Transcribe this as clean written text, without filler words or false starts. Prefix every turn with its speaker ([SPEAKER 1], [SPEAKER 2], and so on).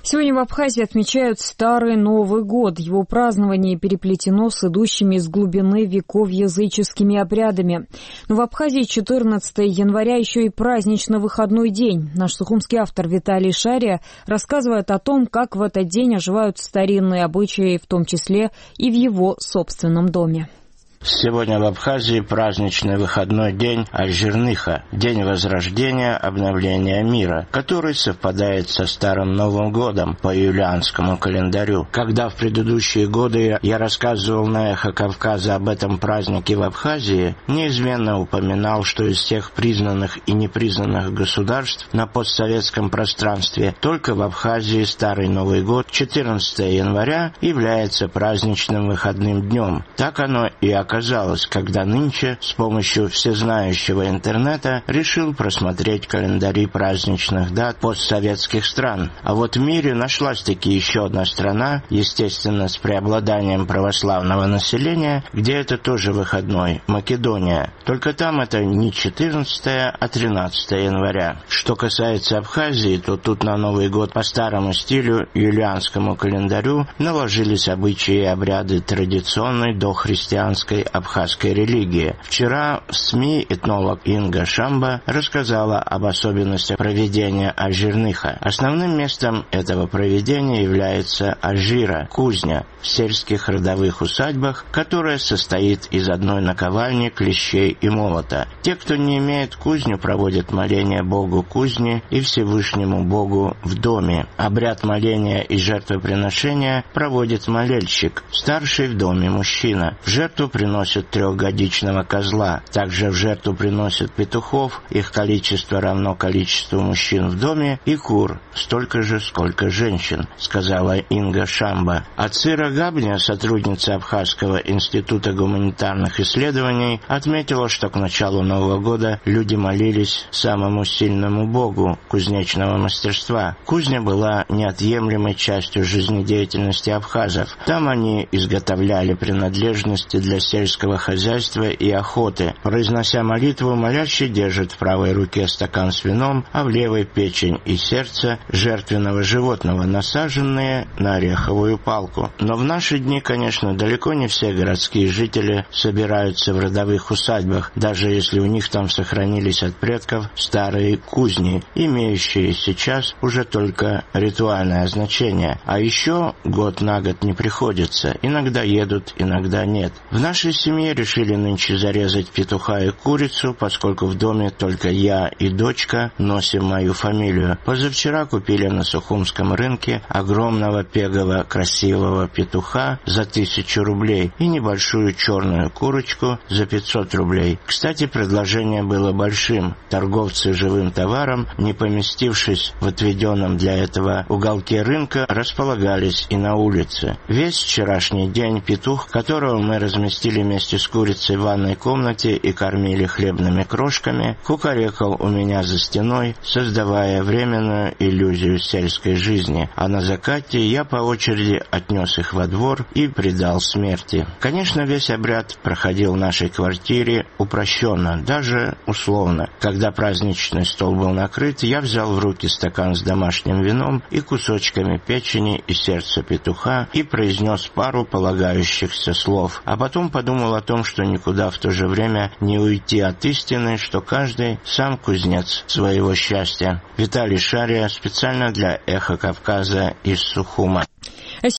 [SPEAKER 1] Сегодня в Абхазии отмечают Старый Новый год. Его празднование переплетено с идущими из глубины веков языческими обрядами. Но в Абхазии 14 января еще и празднично-выходной день. Наш сухумский автор Виталий Шария рассказывает о том, как в этот день оживают старинные обычаи, в том числе и в его собственном доме.
[SPEAKER 2] Сегодня в Абхазии праздничный выходной день Аль-Жирныха, день возрождения, обновления мира, который совпадает со Старым Новым годом по юлианскому календарю. Когда в предыдущие годы я рассказывал на «Эхо Кавказа» об этом празднике в Абхазии, неизменно упоминал, что из всех признанных и непризнанных государств на постсоветском пространстве только в Абхазии Старый Новый год, 14 января, является праздничным выходным днем. Так оно и оказалось, когда нынче с помощью всезнающего интернета решил просмотреть календари праздничных дат постсоветских стран. А вот в мире нашлась-таки еще одна страна, естественно, с преобладанием православного населения, где это тоже выходной – Македония. Только там это не 14, а 13 января. Что касается Абхазии, то тут на Новый год по старому стилю, юлианскому календарю, наложились обычаи и обряды традиционной дохристианской абхазской религии. Вчера в СМИ этнолог Инга Шамба рассказала об особенностях проведения Аль-Жирныха. Основным местом этого проведения является Аль-Жира, кузня, в сельских родовых усадьбах, которая состоит из одной наковальни, клещей и молота. Те, кто не имеет кузню, проводят моление Богу кузни и Всевышнему Богу в доме. Обряд моления и жертвоприношения проводит молельщик, старший в доме мужчина. В жертву приносят трехгодичного козла. Также в жертву приносят петухов, их количество равно количеству мужчин в доме, и кур, столько же, сколько женщин, сказала Инга Шамба. А Цира Габня, сотрудница Абхазского института гуманитарных исследований, отметила, что к началу Нового года люди молились самому сильному богу кузнечного мастерства. Кузня была неотъемлемой частью жизнедеятельности абхазов. Там они изготовляли принадлежности для сельского хозяйства и охоты. Произнося молитву, молящий держит в правой руке стакан с вином, а в левой печень и сердце жертвенного животного, насаженные на ореховую палку. Но в наши дни, конечно, далеко не все городские жители собираются в родовых усадьбах, даже если у них там сохранились от предков старые кузни, имеющие сейчас уже только ритуальное значение. А еще год на год не приходится. Иногда едут, иногда нет. В нашей семье решили нынче зарезать петуха и курицу, поскольку в доме только я и дочка носим мою фамилию. Позавчера купили на Сухумском рынке огромного пегого красивого петуха за 1000 рублей и небольшую черную курочку за 500 рублей. Кстати, предложение было большим. Торговцы живым товаром, не поместившись в отведенном для этого уголке рынка, располагались и на улице. Весь вчерашний день петух, которого мы разместили вместе с курицей в ванной комнате и кормили хлебными крошками, кукарекал у меня за стеной, создавая временную иллюзию сельской жизни, а на закате я по очереди отнес их во двор и предал смерти. Конечно, весь обряд проходил в нашей квартире упрощенно, даже условно. Когда праздничный стол был накрыт, я взял в руки стакан с домашним вином и кусочками печени и сердца петуха и произнес пару полагающихся слов, а потом подумал о том, что никуда в то же время не уйти от истины, что каждый сам кузнец своего счастья. Виталий Шария специально для «Эхо Кавказа» из Сухума.